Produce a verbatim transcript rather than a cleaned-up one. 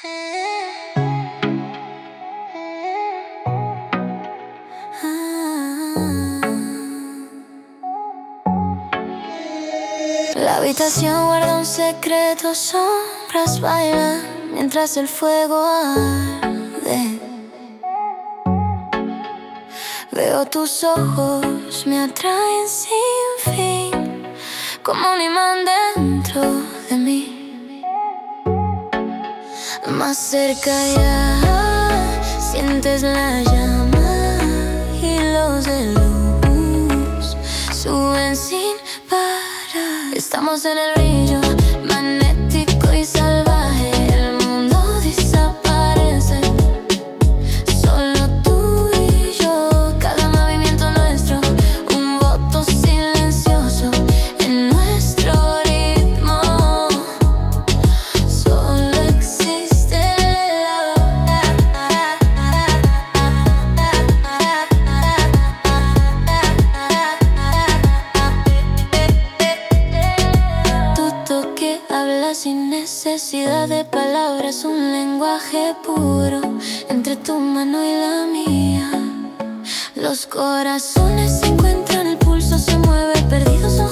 La habitación guarda un secreto, sombras bailan mientras el fuego arde. Veo tus ojos, me atraen sin fin, como un imán dentro de mí. Más cerca ya, sientes la llama y los de luz suben sin parar. Estamos en el brillo, magnético y salvaje. El mundo desaparece, solo tú y yo. Cada movimiento nuestro, un voto silencioso en nuestro ritmo. Solo existe el Tu toque habla sin necesidad de palabras, un lenguaje puro entre tu mano y la mía. Los corazones se encuentran, el pulso se mueve, perdidos son